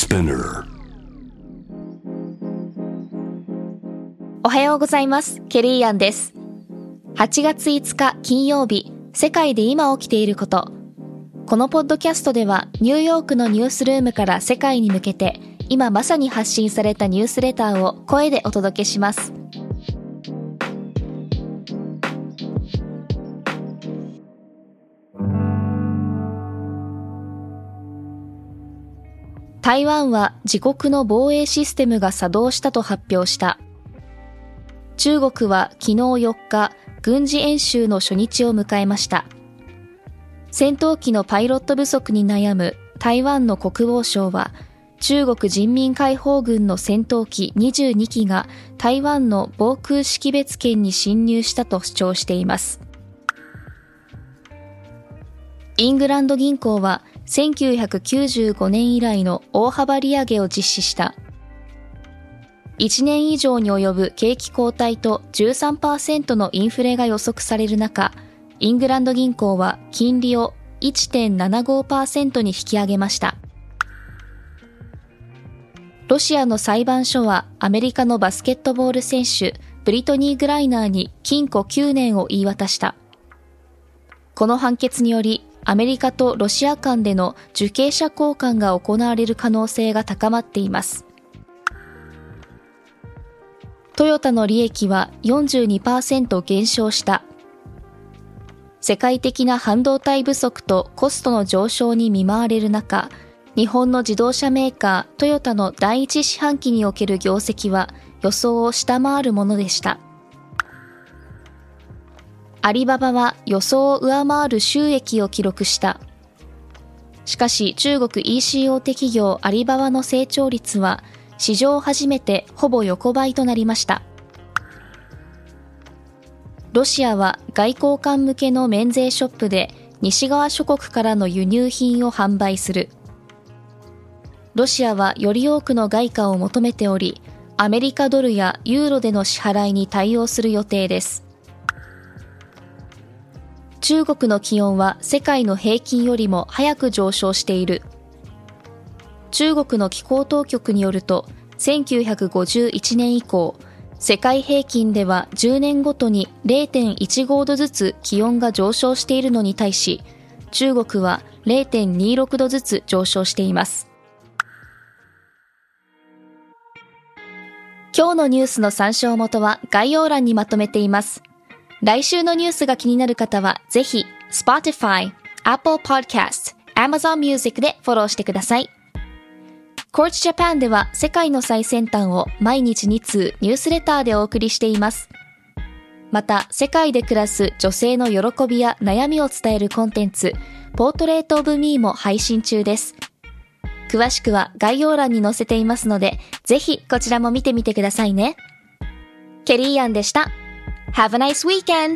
Spinner。 おはようございます。ケリーアンです。8月5日金曜日、世界で今起きていること。このポッドキャストではニューヨークのニュースルームから世界に向けて今まさに発信されたニュースレターを声でお届けします。台湾は自国の防衛システムが作動したと発表した。中国は昨日4日、軍事演習の初日を迎えました。戦闘機のパイロット不足に悩む台湾の国防省は、中国人民解放軍の戦闘機22機が台湾の防空識別圏に侵入したと主張しています。イングランド銀行は1995年以来の大幅利上げを実施した。1年以上に及ぶ景気後退と 13% のインフレが予測される中、イングランド銀行は金利を 1.75% に引き上げました。ロシアの裁判所はアメリカのバスケットボール選手ブリトニー・グライナーに禁錮9年を言い渡した。この判決により、アメリカとロシア間での受刑者交換が行われる可能性が高まっています。トヨタの利益は 42% 減少した。世界的な半導体不足とコストの上昇に見舞われる中、日本の自動車メーカートヨタの第一四半期における業績は予想を下回るものでした。アリババは予想を上回る収益を記録した。しかし中国 EC 大手企業アリババの成長率は史上初めてほぼ横ばいとなりました。ロシアは外交官向けの免税ショップで西側諸国からの輸入品を販売する。ロシアはより多くの外貨を求めており、アメリカドルやユーロでの支払いに対応する予定です。中国の気温は世界の平均よりも早く上昇している。中国の気候当局によると、1951年以降、世界平均では10年ごとに 0.15 度ずつ気温が上昇しているのに対し、中国は 0.26 度ずつ上昇しています。今日のニュースの参照元は概要欄にまとめています。来週のニュースが気になる方は、ぜひ Spotify、Apple Podcast、Amazon Music でフォローしてください。Quartz Japan では世界の最先端を毎日2通ニュースレターでお送りしています。また、世界で暮らす女性の喜びや悩みを伝えるコンテンツ、Portrait of Me も配信中です。詳しくは概要欄に載せていますので、ぜひこちらも見てみてくださいね。ケリーアンでした。Have a nice weekend!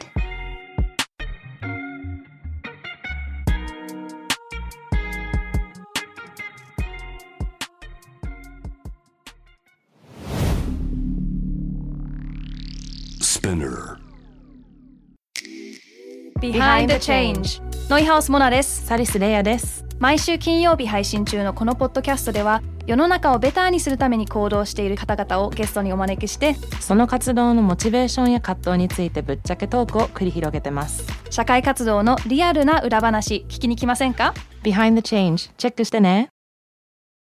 Spinner。 Behind the Change ノイハウスモナです。 サリスレイヤです。 毎週金曜日配信中のこのポッドキャストでは、世の中をベターにするために行動している方々をゲストにお招きして、 その活動のモチベーションや葛藤についてぶっちゃけトークを繰り広げてます。 社会活動のリアルな裏話聞きに来ませんか？ Behind the Change チェックしてね。